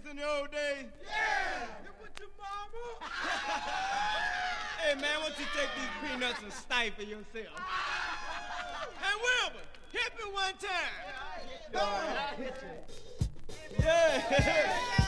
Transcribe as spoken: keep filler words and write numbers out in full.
in the old days? Yeah! Look what your mama. Hey, man, why don't you take these peanuts and stifle yourself? Hey, Wilbur, hit me one time. Yeah, I hit you. Yeah.